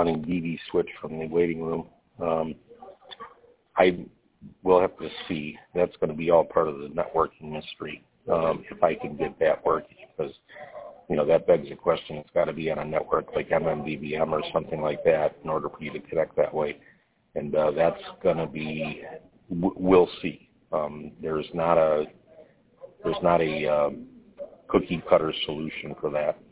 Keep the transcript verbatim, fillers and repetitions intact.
running D V switch from the waiting room. Um, I will have to see. That's going to be all part of the networking mystery, um, if I can get that working, because, you know, that begs the question. It's got to be on a network like M M D B M or something like that in order for you to connect that way. And uh, that's going to be, w- we'll see. Um, there's not a, there's not a um, cookie cutter solution for that.